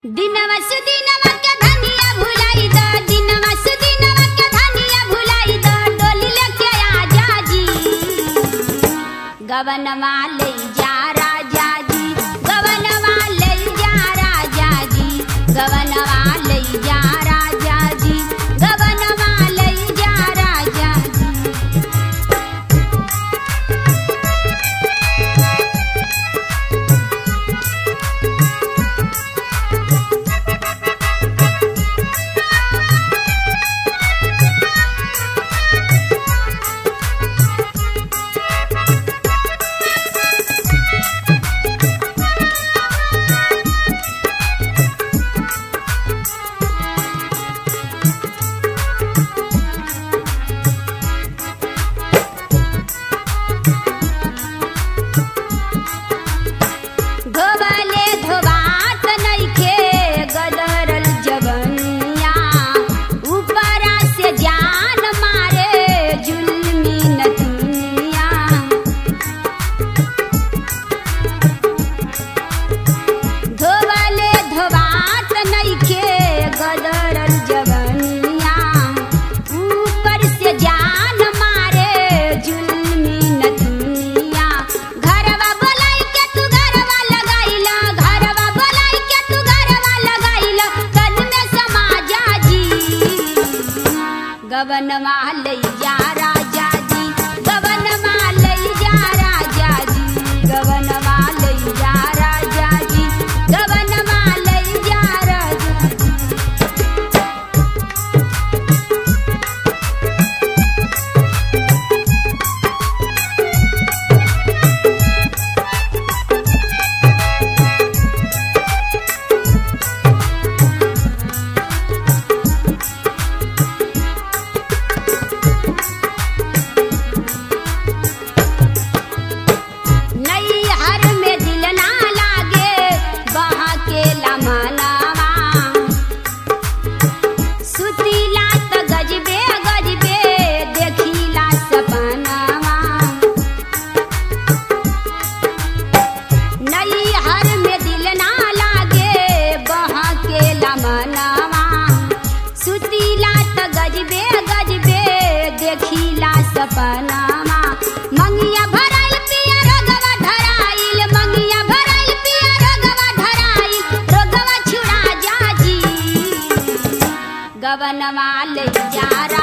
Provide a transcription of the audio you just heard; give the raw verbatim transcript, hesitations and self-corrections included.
दिनवा सुदिनवा के धनिया भुलाई द दिनवा सुदिनवा के धनिया भुलाई द डोली लेके आजा जी गवनवा ले जा राजा जी गवनवा ले जा राजा जी गवनवा ले जा राजा जी गवनवा ले जा राजा जी। धोबले धोबात नइखे गदरल जवनिया ऊपरा से जान मारे जुल्मी नतुनिया। धोबले धोबात नइखे गदरल जवनिया ऊपर से जान मारे जुल्मी नतुनिया। घरवा बोलाई के तू घरवा लगाइला घरवा बोलाई के तू घरवा लगाइला तन में समा जा जी गवनवा ले जा राजा जी गवनवा ले जा राजा जी गवनवा ले जा राजा जी गवनवा ले जा राजा जी। नैहर में दिल ना लागे बहा के लमनावा सुतीला त गजबे गजबे देखीला सपनावा। नैहर में दिल ना लागे बहा के लमनावा सुतीला त गजबे गजबे देखीला सपनावा। मंगिया भराइल पिया रोगवा धराइल मंगिया भराइल पिया रोगवा धराइल रोगवा छुड़ा जा जी गवनवा ले जा